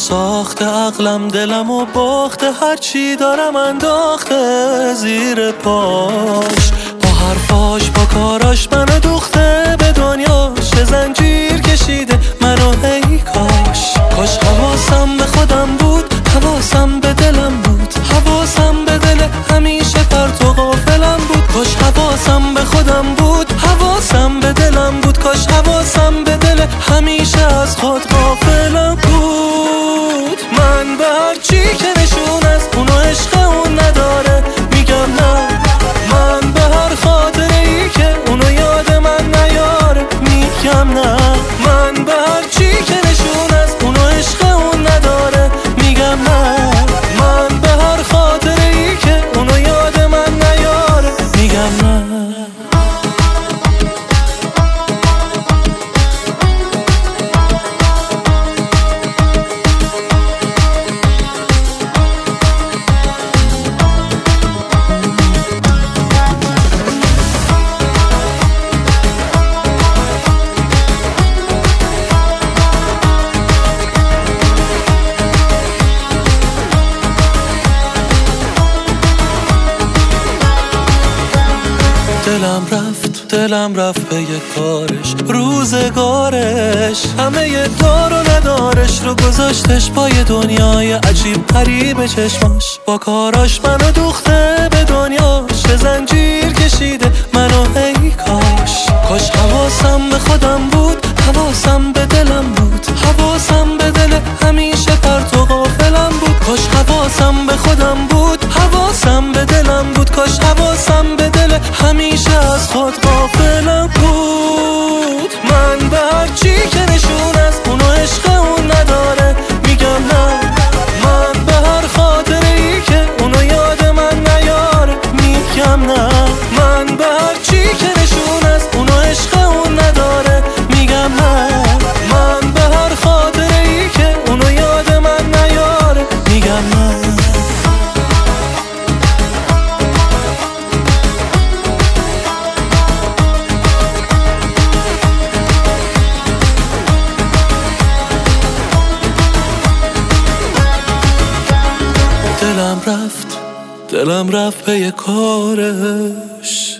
ساخته عقلم دلم و باخته، هرچی دارم انداخته زیر پاش. با حرفاش با کاراش منو دوخته به دنیاش، زنجیر کشیده منو ای کاش. کاش حواسم به خودم بود، حواسم به دلم بود، حواسم به دل همیشه پرت و غافلم بود. کاش حواسم به خودم بود، حواسم به دلم بود، کاش حواسم به دل همیشه از خود غافلم بود. من به هر چی که نشون از اونو عشق اون نداره میگم نه، من به هر خاطره ای که اونو یاد من نیاره میگم نه، من به هر چی که نشون از اونو عشق اون نداره میگم نه، من به هر خاطره ای که اونو یاد من نیاره میگم نه. دلم رفت به یه کارش، روزگارش همه یه دار و ندارش رو گذاشتش با یه دنیای عجیب غریب چشماش. با کاراش منو دوخته به دنیاش، زنجیر کشیده منو ای کاش. کاش حواسم به خودم بود، حواسم به دلم بود، حواسم به دل همیشه پرت و غافلم بود. کاش حواسم به خودم بود، حواسم به دلم بود، کاش حواسم به دل همیشه از خود غافلم بود. من به هر چی که نشون از اونو عشق اون نداره میگم نه، من به هر خاطره ای که اونو یاد من نیاره میگم نه، من به هر چی که نشون از اونو عشق اون نداره میگم نه، من به هر خاطره ای که اونو یاد من نیاره میگم نه. دلم رفت به یه کارش.